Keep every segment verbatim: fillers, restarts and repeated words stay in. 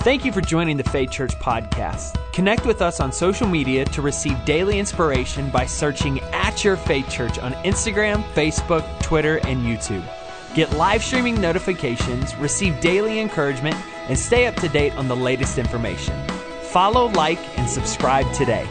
Thank you for joining the Faith Church podcast. Connect with us on social media to receive daily inspiration by searching at Your Faith Church on Instagram, Facebook, Twitter, and YouTube. Get live streaming notifications, receive daily encouragement, and stay up to date on the latest information. Follow, like, and subscribe today.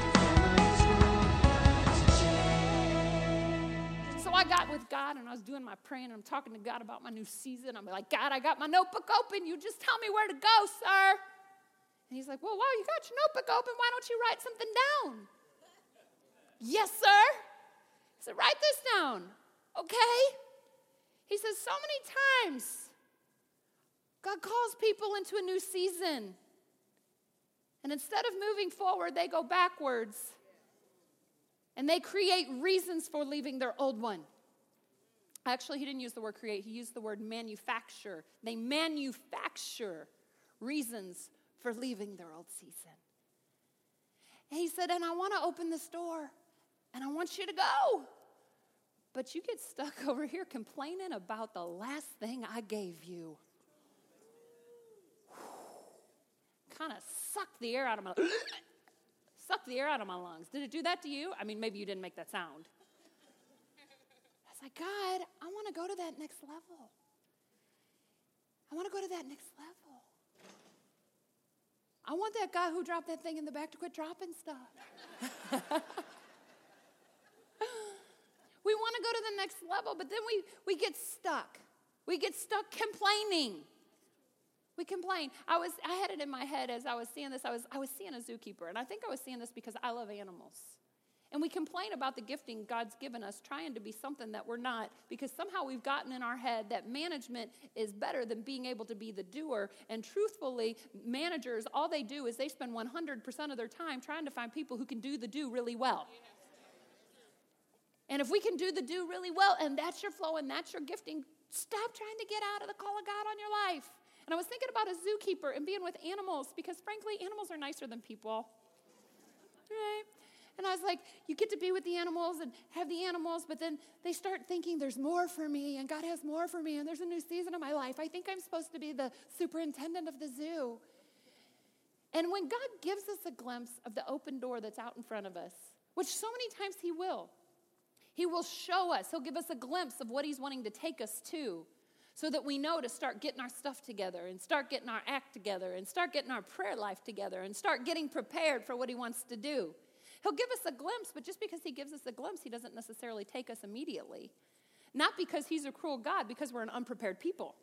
So I got with God and I was doing my praying and I'm talking to God about my new season. I'm like, God, I got my notebook open. You just tell me where to go, sir. And he's like, well, wow, you got your notebook open. Why don't you write something down? Yes, sir. I said, write this down. Okay. He says, so many times God calls people into a new season. And instead of moving forward, they go backwards. And they create reasons for leaving their old one. Actually, he didn't use the word create. He used the word manufacture. They manufacture reasons for leaving their old season. And he said, and I want to open this door. And I want you to go. But you get stuck over here complaining about the last thing I gave you. Kind of sucked the air out of my sucked the air out of my lungs. Did it do that to you? I mean, maybe you didn't make that sound. I was like, God, I want to go to that next level. I want to go to that next level. I want that guy who dropped that thing in the back to quit dropping stuff. We want to go to the next level, but then we, we get stuck. We get stuck complaining. We complain. I was I had it in my head as I was seeing this. I was I was seeing a zookeeper, and I think I was seeing this because I love animals. And we complain about the gifting God's given us, trying to be something that we're not, because somehow we've gotten in our head that management is better than being able to be the doer. And truthfully, managers, all they do is they spend one hundred percent of their time trying to find people who can do the do really well. And if we can do the do really well, and that's your flow and that's your gifting, stop trying to get out of the call of God on your life. And I was thinking about a zookeeper and being with animals, because frankly, animals are nicer than people. Right? And I was like, you get to be with the animals and have the animals, but then they start thinking there's more for me, and God has more for me, and there's a new season of my life. I think I'm supposed to be the superintendent of the zoo. And when God gives us a glimpse of the open door that's out in front of us, which so many times he will, he will show us, he'll give us a glimpse of what he's wanting to take us to, so that we know to start getting our stuff together and start getting our act together and start getting our prayer life together and start getting prepared for what he wants to do. He'll give us a glimpse, but just because he gives us a glimpse, he doesn't necessarily take us immediately. Not because he's a cruel God, because we're an unprepared people.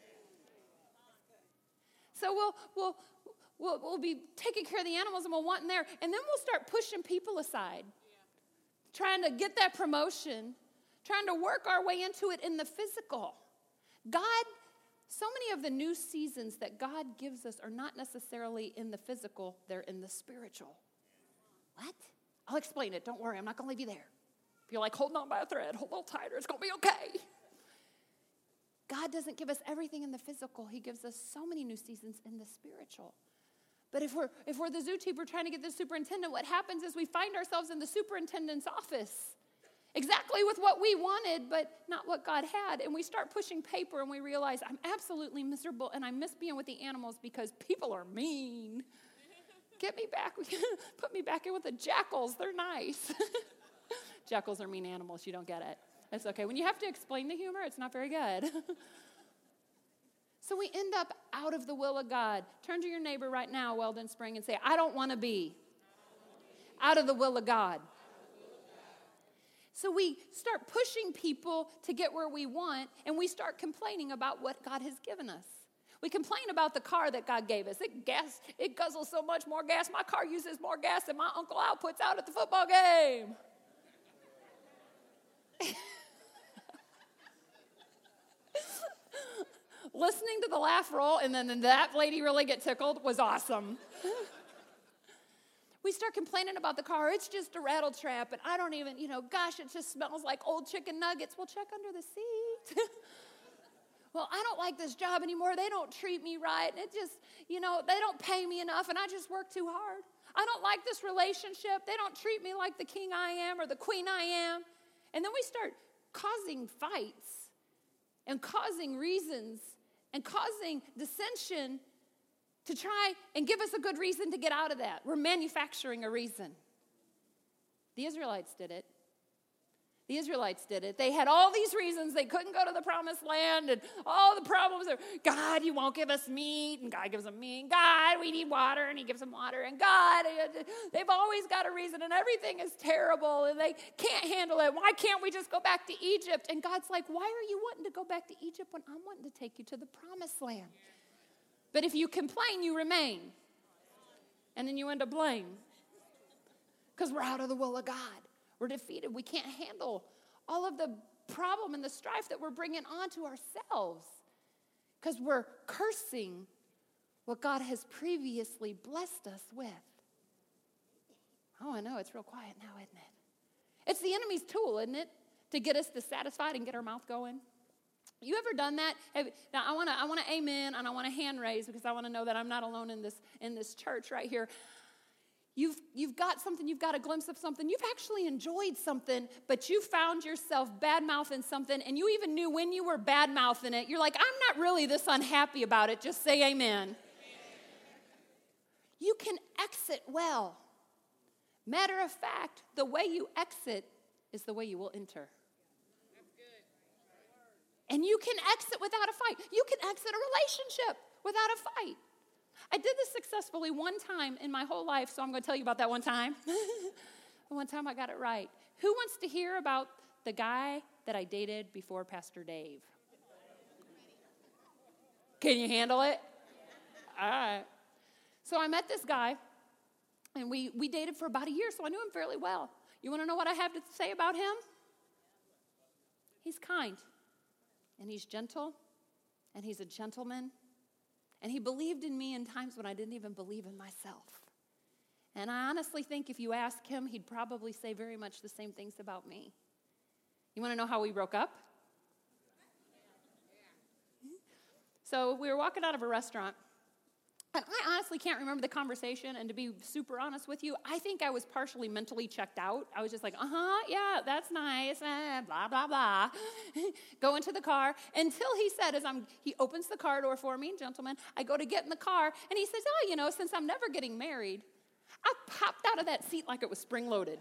So we'll, we'll, we'll, we'll be taking care of the animals and we'll want in there, and then we'll start pushing people aside, trying to get that promotion, trying to work our way into it in the physical. God, so many of the new seasons that God gives us are not necessarily in the physical, they're in the spiritual. What? I'll explain it. Don't worry, I'm not going to leave you there. If you're like holding on by a thread, hold a little tighter, it's going to be okay. God doesn't give us everything in the physical. He gives us so many new seasons in the spiritual. But if we're if we're the zookeeper trying to get the superintendent, what happens is we find ourselves in the superintendent's office. Exactly with what we wanted, but not what God had. And we start pushing paper and we realize I'm absolutely miserable and I miss being with the animals because people are mean. Get me back. Put me back in with the jackals. They're nice. Jackals are mean animals. You don't get it. It's okay. When you have to explain the humor, it's not very good. So we end up out of the will of God. Turn to your neighbor right now, Weldon Spring, and say, I don't want to be out of the will of God. So we start pushing people to get where we want, and we start complaining about what God has given us. We complain about the car that God gave us. It gas, it guzzles so much more gas. My car uses more gas than my Uncle Al puts out at the football game. Listening to the laugh roll and then that lady really get tickled was awesome. We start complaining about the car. It's just a rattle trap, and I don't even, you know, gosh, it just smells like old chicken nuggets. Well, check under the seat. Well, I don't like this job anymore. They don't treat me right. And it just, you know, they don't pay me enough, and I just work too hard. I don't like this relationship. They don't treat me like the king I am or the queen I am. And then we start causing fights and causing reasons and causing dissension to try and give us a good reason to get out of that. We're manufacturing a reason. The Israelites did it. The Israelites did it. They had all these reasons they couldn't go to the promised land, and all the problems are, God, you won't give us meat, and God gives them meat. God, we need water, and he gives them water. And God, they've always got a reason, and everything is terrible, and they can't handle it. Why can't we just go back to Egypt? And God's like, why are you wanting to go back to Egypt when I'm wanting to take you to the promised land? But if you complain, you remain. And then you end up blame. Because we're out of the will of God. We're defeated. We can't handle all of the problem and the strife that we're bringing onto ourselves. Because we're cursing what God has previously blessed us with. Oh, I know. It's real quiet now, isn't it? It's the enemy's tool, isn't it? To get us dissatisfied and get our mouth going. You ever done that? Have, now, I want to I want to amen, and I want to hand raise because I want to know that I'm not alone in this in this church right here. You've, you've got something, you've got a glimpse of something, you've actually enjoyed something, but you found yourself bad-mouthing something, and you even knew when you were bad-mouthing it. You're like, I'm not really this unhappy about it. Just say amen. Amen. You can exit well. Matter of fact, the way you exit is the way you will enter. And you can exit without a fight. You can exit a relationship without a fight. I did this successfully one time in my whole life, so I'm going to tell you about that one time. One time I got it right. Who wants to hear about the guy that I dated before Pastor Dave? Can you handle it? All right. So I met this guy, and we, we dated for about a year, so I knew him fairly well. You want to know what I have to say about him? He's kind, and he's gentle, and he's a gentleman. And he believed in me in times when I didn't even believe in myself. And I honestly think if you ask him, he'd probably say very much the same things about me. You want to know how we broke up? So we were walking out of a restaurant. And I honestly can't remember the conversation, and to be super honest with you, I think I was partially mentally checked out. I was just like, uh-huh, yeah, that's nice, eh, blah, blah, blah. Go into the car until he said, as I'm, he opens the car door for me, gentlemen, I go to get in the car, and he says, oh, you know, since I'm never getting married, I popped out of that seat like it was spring-loaded.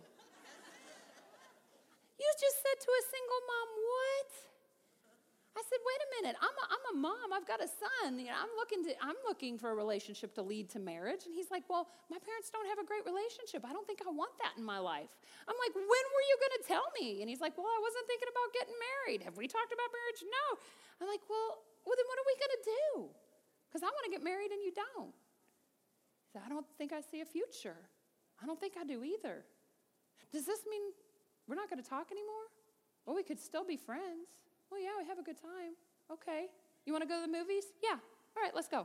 You just said to a single mom, what? I said, wait a minute, I'm a, I'm a mom, I've got a son, you know, I'm looking to, I'm looking for a relationship to lead to marriage. And he's like, well, my parents don't have a great relationship. I don't think I want that in my life. I'm like, when were you going to tell me? And he's like, well, I wasn't thinking about getting married. Have we talked about marriage? No. I'm like, well, well then what are we going to do? Because I want to get married and you don't. He said, I don't think I see a future. I don't think I do either. Does this mean we're not going to talk anymore? Well, we could still be friends. Well, yeah, we have a good time. Okay. You want to go to the movies? Yeah. All right, let's go.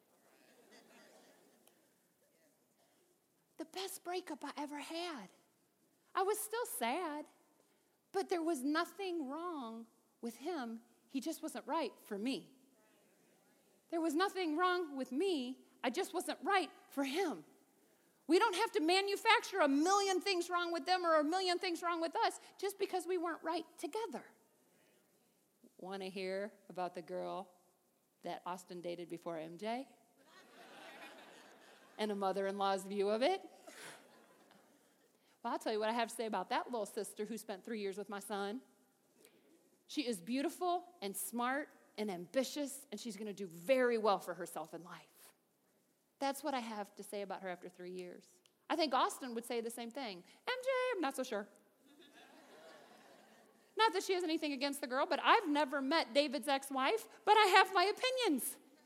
The best breakup I ever had. I was still sad, but there was nothing wrong with him. He just wasn't right for me. There was nothing wrong with me. I just wasn't right for him. We don't have to manufacture a million things wrong with them or a million things wrong with us just because we weren't right together. Want to hear about the girl that Austin dated before M J? And a mother-in-law's view of it? Well, I'll tell you what I have to say about that little sister who spent three years with my son. She is beautiful and smart and ambitious, and she's going to do very well for herself in life. That's what I have to say about her after three years. I think Austin would say the same thing. M J, I'm not so sure. Not that she has anything against the girl, but I've never met David's ex-wife, but I have my opinions.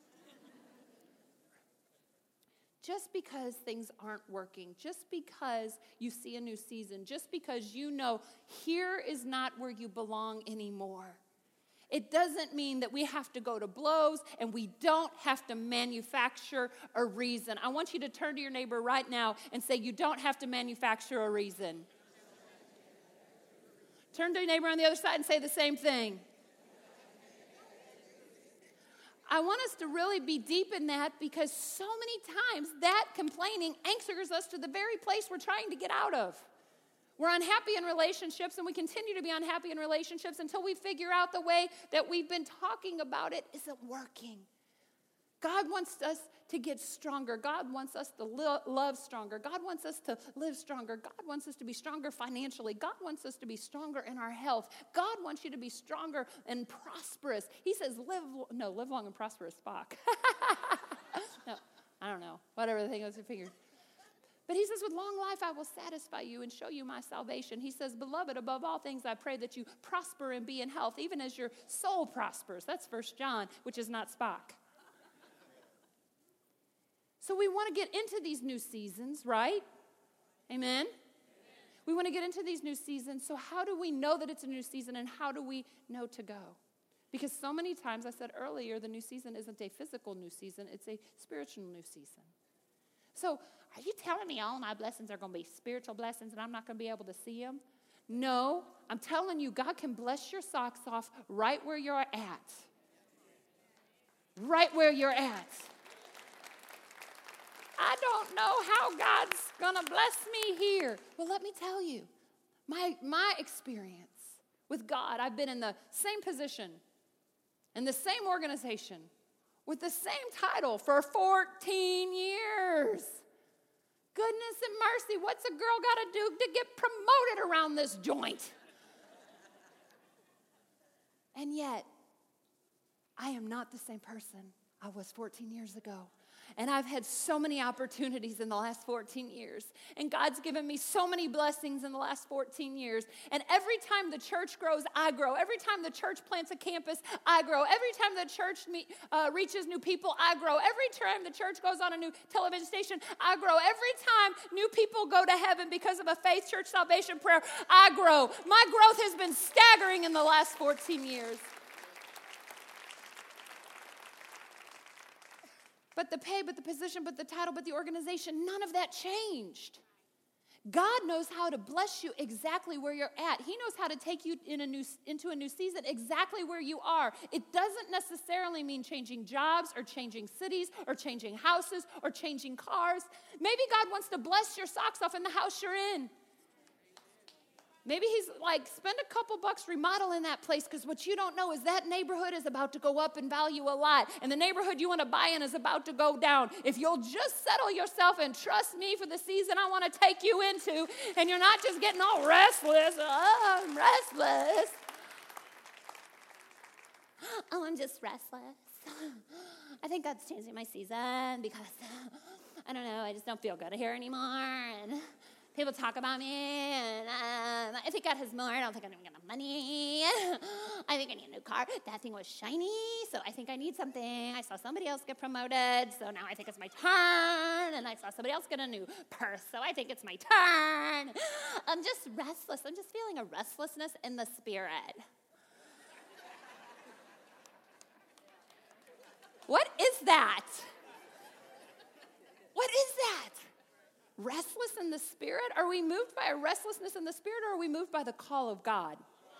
Just because things aren't working, just because you see a new season, just because you know here is not where you belong anymore, it doesn't mean that we have to go to blows and we don't have to manufacture a reason. I want you to turn to your neighbor right now and say, you don't have to manufacture a reason. Turn to your neighbor on the other side and say the same thing. I want us to really be deep in that because so many times that complaining anchors us to the very place we're trying to get out of. We're unhappy in relationships, and we continue to be unhappy in relationships until we figure out the way that we've been talking about it isn't working. God wants us to get stronger. God wants us to lo- love stronger. God wants us to live stronger. God wants us to be stronger financially. God wants us to be stronger in our health. God wants you to be stronger and prosperous. He says, live, no, live long and prosperous, Spock. No, I don't know. Whatever the thing was, I figured. But he says, with long life, I will satisfy you and show you my salvation. He says, beloved, above all things, I pray that you prosper and be in health, even as your soul prospers. That's First John, which is not Spock. So we want to get into these new seasons, right? Amen? Amen? We want to get into these new seasons. So how do we know that it's a new season, and how do we know to go? Because so many times, I said earlier, the new season isn't a physical new season. It's a spiritual new season. So are you telling me all my blessings are going to be spiritual blessings and I'm not going to be able to see them? No, I'm telling you, God can bless your socks off right where you're at. Right where you're at. I don't know how God's going to bless me here. Well, let me tell you, my, my experience with God, I've been in the same position, in the same organization, with the same title for fourteen years. Goodness and mercy, what's a girl got to do to get promoted around this joint? And yet, I am not the same person I was fourteen years ago. And I've had so many opportunities in the last fourteen years. And God's given me so many blessings in the last fourteen years. And every time the church grows, I grow. Every time the church plants a campus, I grow. Every time the church meet, uh, reaches new people, I grow. Every time the church goes on a new television station, I grow. Every time new people go to heaven because of a Faith Church salvation prayer, I grow. My growth has been staggering in the last fourteen years. But the pay, but the position, but the title, but the organization, none of that changed. God knows how to bless you exactly where you're at. He knows how to take you in a new, into a new season exactly where you are. It doesn't necessarily mean changing jobs or changing cities or changing houses or changing cars. Maybe God wants to bless your socks off in the house you're in. Maybe he's like, spend a couple bucks remodeling that place, because what you don't know is that neighborhood is about to go up in value a lot, and the neighborhood you want to buy in is about to go down. If you'll just settle yourself and trust me for the season I want to take you into, and you're not just getting all restless. Oh, I'm restless. Oh, I'm just restless. I think God's changing my season because, I don't know, I just don't feel good here anymore, and people talk about me, and um, I think God has more. I don't think I'm going to get enough money. I think I need a new car. That thing was shiny, so I think I need something. I saw somebody else get promoted, so now I think it's my turn. And I saw somebody else get a new purse, so I think it's my turn. I'm just restless. I'm just feeling a restlessness in the spirit. What is that? What is that? Restless in the spirit? Are we moved by a restlessness in the spirit, or are we moved by the call of God?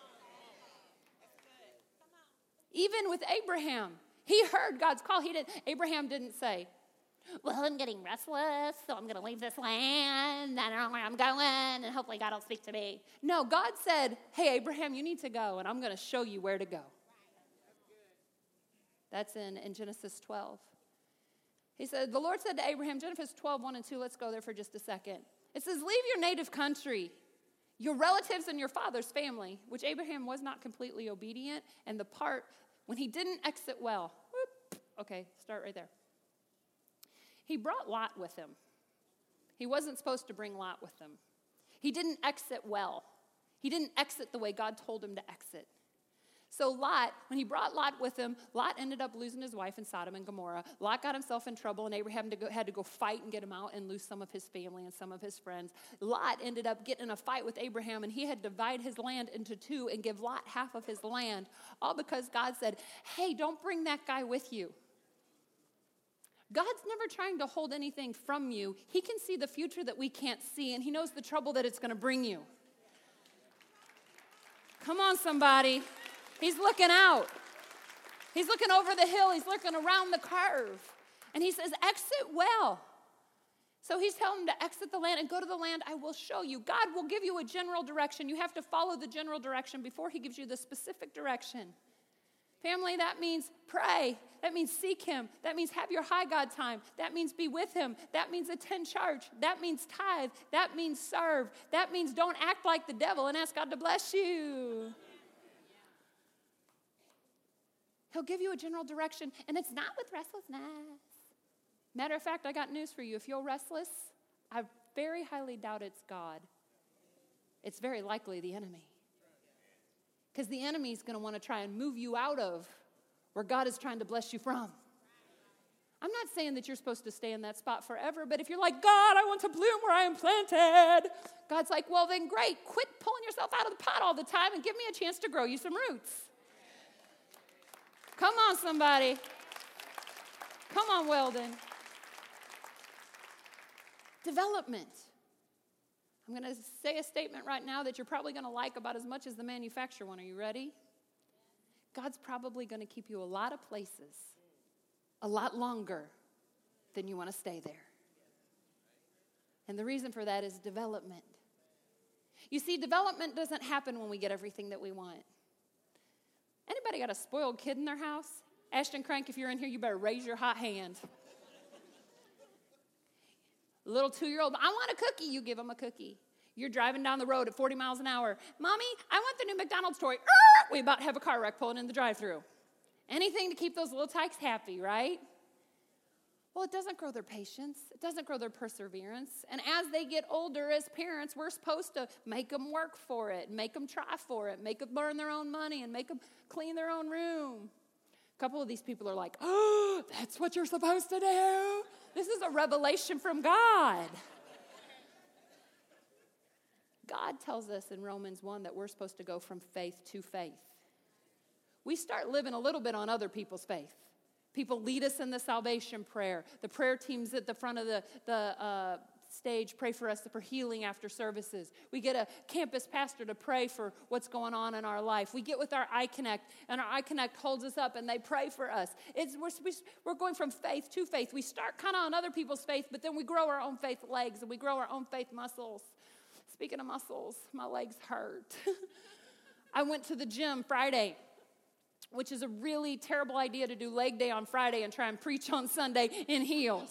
Even with Abraham, he heard God's call. He didn't. Abraham didn't say, well, I'm getting restless, so I'm going to leave this land. I don't know where I'm going, and hopefully God will speak to me. No, God said, hey, Abraham, you need to go, and I'm going to show you where to go. That's in, in Genesis twelve. He said, the Lord said to Abraham, Genesis twelve, one and two, let's go there for just a second. It says, leave your native country, your relatives and your father's family, which Abraham was not completely obedient, and the part when he didn't exit well. Whoop, okay, start right there. He brought Lot with him. He wasn't supposed to bring Lot with him. He didn't exit well. He didn't exit the way God told him to exit. So Lot, when he brought Lot with him, Lot ended up losing his wife in Sodom and Gomorrah. Lot got himself in trouble, and Abraham had to go, had to go fight and get him out and lose some of his family and some of his friends. Lot ended up getting in a fight with Abraham, and he had to divide his land into two and give Lot half of his land, all because God said, hey, don't bring that guy with you. God's never trying to hold anything from you. He can see the future that we can't see, and he knows the trouble that it's going to bring you. Come on, somebody. He's looking out. He's looking over the hill. He's looking around the curve. And he says, exit well. So he's telling him to exit the land and go to the land I will show you. God will give you a general direction. You have to follow the general direction before he gives you the specific direction Family, that means pray. That means seek him. That means have your high God time. That means be with him. That means attend church. That means tithe. That means serve. That means don't act like the devil and ask God to bless you. He'll give you a general direction, and it's not with restlessness. Matter of fact, I got news for you. If you're restless, I very highly doubt it's God. It's very likely the enemy. Because the enemy is going to want to try and move you out of where God is trying to bless you from. I'm not saying that you're supposed to stay in that spot forever, but if you're like, God, I want to bloom where I am planted, God's like, well, then great. Quit pulling yourself out of the pot all the time and give me a chance to grow you some roots. Come on, somebody. Come on, Weldon. Development. I'm going to say a statement right now that you're probably going to like about as much as the manufacturer one. Are you ready? God's probably going to keep you a lot of places a lot longer than you want to stay there. And the reason for that is development. You see, development doesn't happen when we get everything that we want. Anybody got a spoiled kid in their house? Ashton Crank, if you're in here, you better raise your hot hand. Little two-year-old, I want a cookie. You give them a cookie. You're driving down the road at forty miles an hour. Mommy, I want the new McDonald's toy. Er! We about to have a car wreck pulling in the drive-thru. Anything to keep those little tykes happy, right? Well, it doesn't grow their patience. It doesn't grow their perseverance. And as they get older, as parents, we're supposed to make them work for it, make them try for it, make them earn their own money, and make them clean their own room. A couple of these people are like, oh, that's what you're supposed to do? This is a revelation from God. God tells us in Romans one that we're supposed to go from faith to faith. We start living a little bit on other people's faith. People lead us in the salvation prayer. The prayer teams at the front of the, the uh, stage pray for us for healing after services. We get a campus pastor to pray for what's going on in our life. We get with our iConnect, and our iConnect holds us up, and they pray for us. It's, we're, we're going from faith to faith. We start kind of on other people's faith, but then we grow our own faith legs, and we grow our own faith muscles. Speaking of muscles, my legs hurt. I went to the gym Friday, which is a really terrible idea to do leg day on Friday and try and preach on Sunday in heels.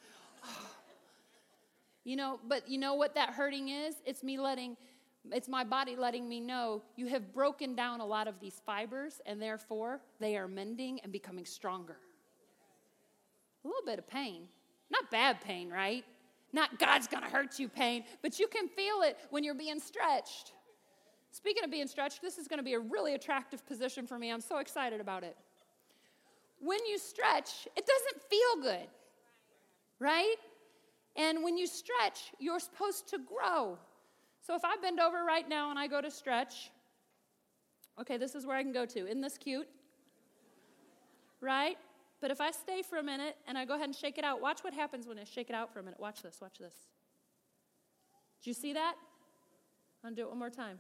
You know, but you know what that hurting is? It's me letting, it's my body letting me know you have broken down a lot of these fibers, and therefore they are mending and becoming stronger. A little bit of pain. Not bad pain, right? Not God's going to hurt you pain, but you can feel it when you're being stretched. Speaking of being stretched, this is going to be a really attractive position for me. I'm so excited about it. When you stretch, it doesn't feel good, right? And when you stretch, you're supposed to grow. So if I bend over right now and I go to stretch, okay, this is where I can go to. Isn't this cute? Right? But if I stay for a minute and I go ahead and shake it out, watch what happens when I shake it out for a minute. Watch this, watch this. Did you see that? I'm going to do it one more time.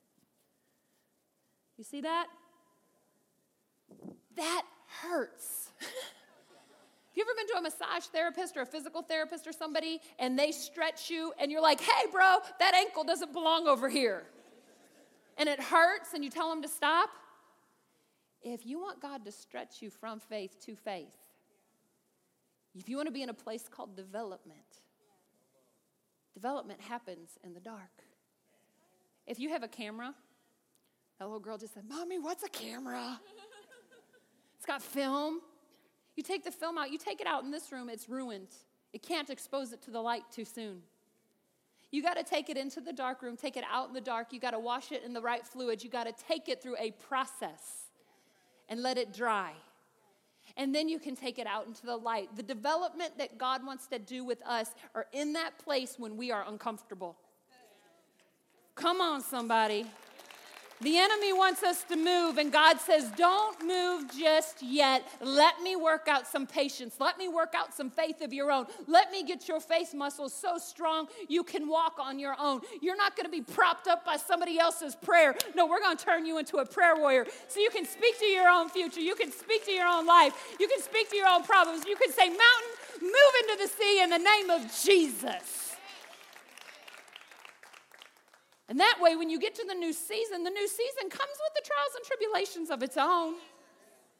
You see that? That hurts. Have you ever been to a massage therapist or a physical therapist or somebody and they stretch you and you're like, hey, bro, that ankle doesn't belong over here. And it hurts and you tell them to stop? If you want God to stretch you from faith to faith, if you want to be in a place called development, development happens in the dark. If you have a camera, that little girl just said, Mommy, what's a camera? It's got film. You take the film out. You take it out in this room, it's ruined. It can't expose it to the light too soon. You got to take it into the dark room, take it out in the dark. You got to wash it in the right fluid. You got to take it through a process and let it dry. And then you can take it out into the light. The development that God wants to do with us are in that place when we are uncomfortable. Come on, somebody. The enemy wants us to move, and God says, don't move just yet. Let me work out some patience. Let me work out some faith of your own. Let me get your faith muscles so strong you can walk on your own. You're not going to be propped up by somebody else's prayer. No, we're going to turn you into a prayer warrior so you can speak to your own future. You can speak to your own life. You can speak to your own problems. You can say, mountain, move into the sea in the name of Jesus. And that way, when you get to the new season, the new season comes with the trials and tribulations of its own.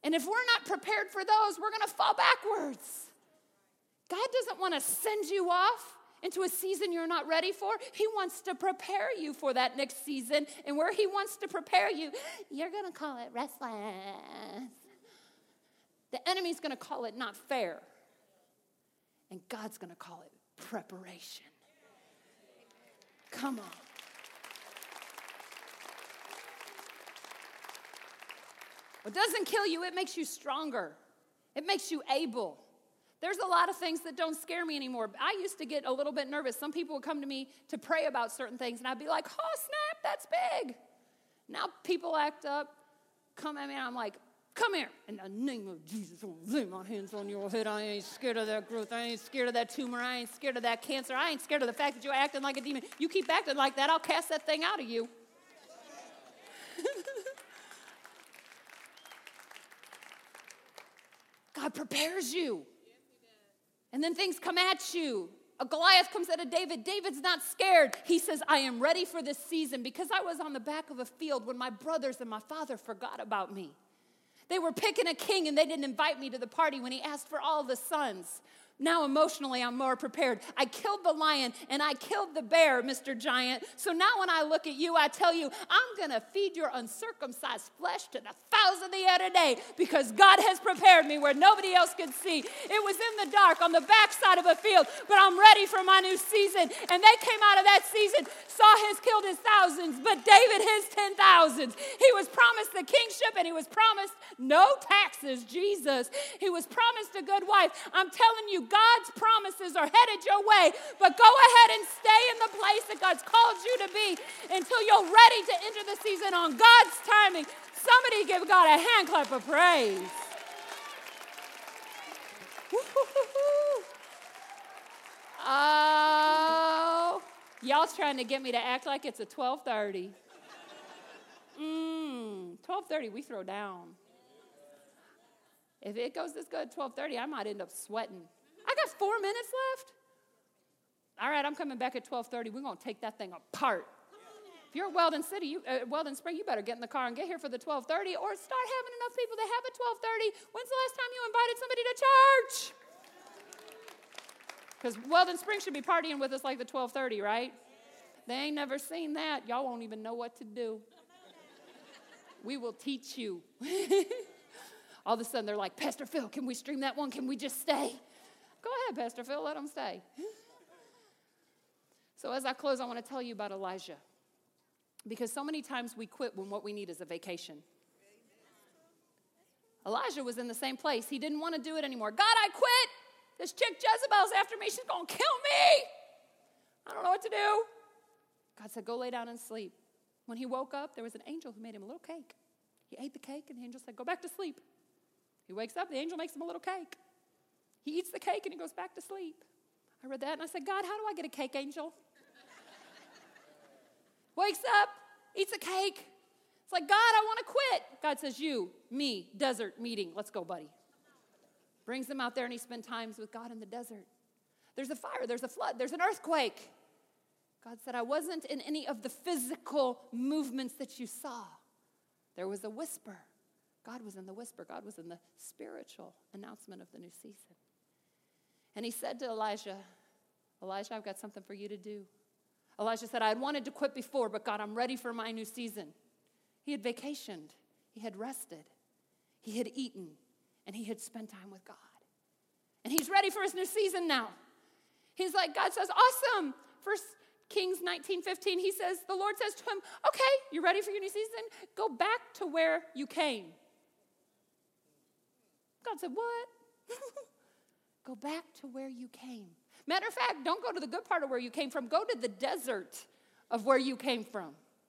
And if we're not prepared for those, we're going to fall backwards. God doesn't want to send you off into a season you're not ready for. He wants to prepare you for that next season. And where he wants to prepare you, you're going to call it restless. The enemy's going to call it not fair. And God's going to call it preparation. Come on. What doesn't kill you, it makes you stronger. It makes you able. There's a lot of things that don't scare me anymore. I used to get a little bit nervous. Some people would come to me to pray about certain things, and I'd be like, oh, snap, that's big. Now people act up, come at me, and I'm like, come here. In the name of Jesus, I'm gonna lay my hands on your head. I ain't scared of that growth. I ain't scared of that tumor. I ain't scared of that cancer. I ain't scared of the fact that you're acting like a demon. You keep acting like that, I'll cast that thing out of you. God prepares you. And then things come at you. A Goliath comes at a David. David's not scared. He says, I am ready for this season because I was on the back of a field when my brothers and my father forgot about me. They were picking a king and they didn't invite me to the party when he asked for all the sons. Now emotionally, I'm more prepared. I killed the lion and I killed the bear, Mister Giant. So now when I look at you, I tell you, I'm going to feed your uncircumcised flesh to the fowls of the air today because God has prepared me where nobody else could see. It was in the dark on the backside of a field, but I'm ready for my new season. And they came out of that season, saw his killed his thousands, but David his ten thousands. He was promised the kingship and he was promised no taxes, Jesus. He was promised a good wife. I'm telling you, God's promises are headed your way, but go ahead and stay in the place that God's called you to be until you're ready to enter the season on God's timing. Somebody give God a hand clap of praise. Oh, y'all's trying to get me to act like it's a twelve thirty. Mm, twelve thirty, we throw down. If it goes this good, twelve thirty, I might end up sweating. I got four minutes left. All right, I'm coming back at twelve thirty. We're going to take that thing apart. If you're at Weldon City, you, uh, Weldon Spring, you better get in the car and get here for the twelve thirty or start having enough people to have at twelve thirty. When's the last time you invited somebody to church? Because Weldon Spring should be partying with us like the twelve thirty, right? They ain't never seen that. Y'all won't even know what to do. We will teach you. All of a sudden, they're like, Pastor Phil, can we stream that one? Can we just stay? Go ahead, Pastor Phil, let them stay. So as I close, I want to tell you about Elijah. Because so many times we quit when what we need is a vacation. Elijah was in the same place. He didn't want to do it anymore. God, I quit. This chick Jezebel's after me. She's going to kill me. I don't know what to do. God said, go lay down and sleep. When he woke up, there was an angel who made him a little cake. He ate the cake, and the angel said, go back to sleep. He wakes up, the angel makes him a little cake. He eats the cake, and he goes back to sleep. I read that, and I said, God, how do I get a cake, angel? Wakes up, eats a cake. It's like, God, I want to quit. God says, you, me, desert meeting. Let's go, buddy. Brings him out there, and he spent times with God in the desert. There's a fire, there's a flood, there's an earthquake. God said, I wasn't in any of the physical movements that you saw. There was a whisper. God was in the whisper. God was in the spiritual announcement of the new season. And he said to Elijah, Elijah, I've got something for you to do. Elijah said, I had wanted to quit before, but God, I'm ready for my new season. He had vacationed. He had rested. He had eaten. And he had spent time with God. And he's ready for his new season now. He's like, God says, awesome. First Kings nineteen fifteen, he says, the Lord says to him, okay, you ready for your new season? Go back to where you came. God said, what? Go back to where you came. Matter of fact, don't go to the good part of where you came from. Go to the desert of where you came from.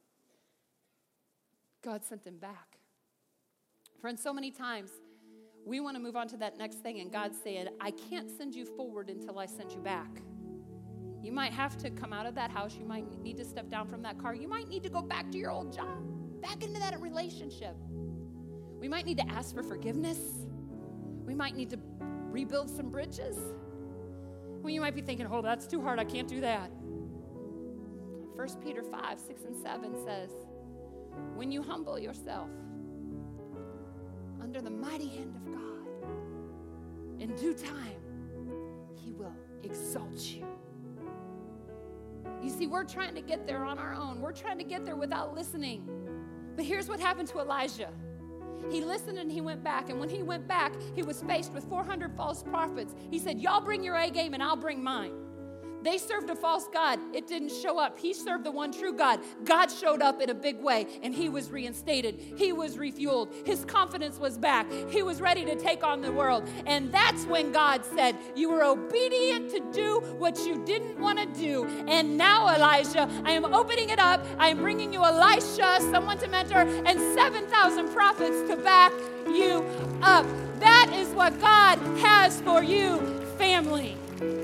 God sent him back. Friends, so many times we want to move on to that next thing, and God said, I can't send you forward until I send you back. You might have to come out of that house. You might need to step down from that car. You might need to go back to your old job, back into that relationship. We might need to ask for forgiveness. We might need to rebuild some bridges. Well, you might be thinking, oh, that's too hard. I can't do that. First Peter five, six, and seven says, when you humble yourself under under the mighty hand of God, in due time, he will exalt you. You see, we're trying to get there on our own. We're trying to get there without listening. But here's what happened to Elijah. He listened and he went back. And when he went back, he was faced with four hundred false prophets. He said, y'all bring your A game and I'll bring mine. They served a false god. It didn't show up. He served the one true God. God showed up in a big way, and he was reinstated. He was refueled. His confidence was back. He was ready to take on the world. And that's when God said, you were obedient to do what you didn't want to do. And now, Elijah, I am opening it up. I am bringing you Elisha, someone to mentor, and seven thousand prophets to back you up. That is what God has for you, family.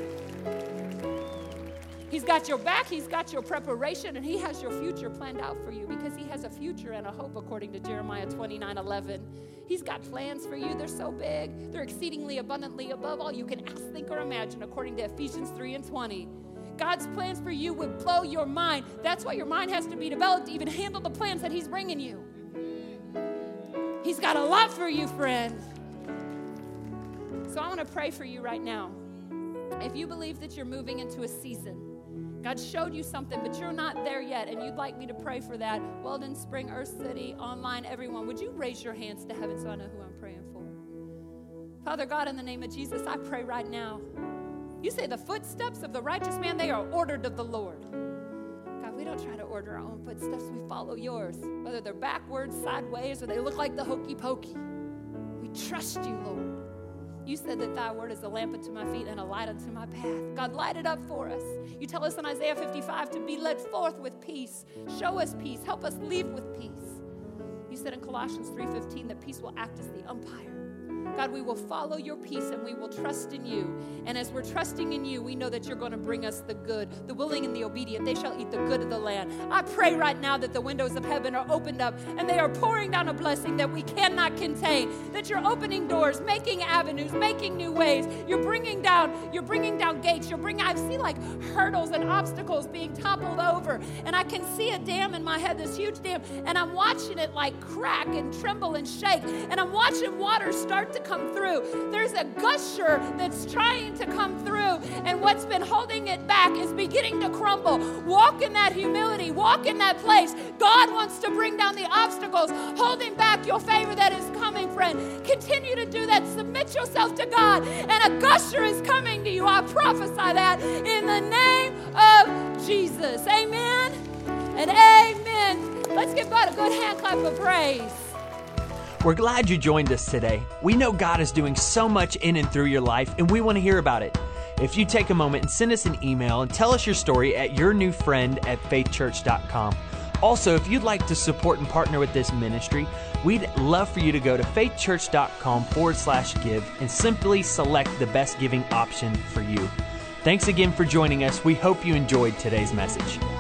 He's got your back, he's got your preparation, and he has your future planned out for you because he has a future and a hope according to Jeremiah twenty-nine eleven. He's got plans for you. They're so big. They're exceedingly abundantly above all you can ask, think, or imagine according to Ephesians three and twenty. God's plans for you would blow your mind. That's why your mind has to be developed to even handle the plans that he's bringing you. He's got a lot for you, friend. So I want to pray for you right now. If you believe that you're moving into a season, God showed you something, but you're not there yet, and you'd like me to pray for that, Weldon, Spring, Earth City, online, everyone, would you raise your hands to heaven so I know who I'm praying for? Father God, in the name of Jesus, I pray right now. You say the footsteps of the righteous man, they are ordered of the Lord. God, we don't try to order our own footsteps. We follow yours, whether they're backwards, sideways, or they look like the hokey pokey. We trust you, Lord. You said that thy word is a lamp unto my feet and a light unto my path. God, light it up for us. You tell us in Isaiah fifty-five to be led forth with peace. Show us peace. Help us leave with peace. You said in Colossians three fifteen that peace will act as the umpire. God, we will follow your peace and we will trust in you. And as we're trusting in you, we know that you're going to bring us the good. The willing and the obedient, they shall eat the good of the land. I pray right now that the windows of heaven are opened up and they are pouring down a blessing that we cannot contain. That you're opening doors, making avenues, making new ways. You're bringing down, you're bringing down gates. You're bringing, I see like hurdles and obstacles being toppled over. And I can see a dam in my head, this huge dam. And I'm watching it like crack and tremble and shake. And I'm watching water start to come through. There's a gusher that's trying to come through, and what's been holding it back is beginning to crumble. Walk in that humility. Walk in that place. God wants to bring down the obstacles, holding back your favor that is coming, friend. Continue to do that. Submit yourself to God, and a gusher is coming to you. I prophesy that in the name of Jesus. Amen and amen. Let's give God a good hand clap of praise. We're glad you joined us today. We know God is doing so much in and through your life, and we want to hear about it. If you take a moment and send us an email and tell us your story at yournewfriend at faithchurch dot com. Also, if you'd like to support and partner with this ministry, we'd love for you to go to faithchurch.com forward slash give and simply select the best giving option for you. Thanks again for joining us. We hope you enjoyed today's message.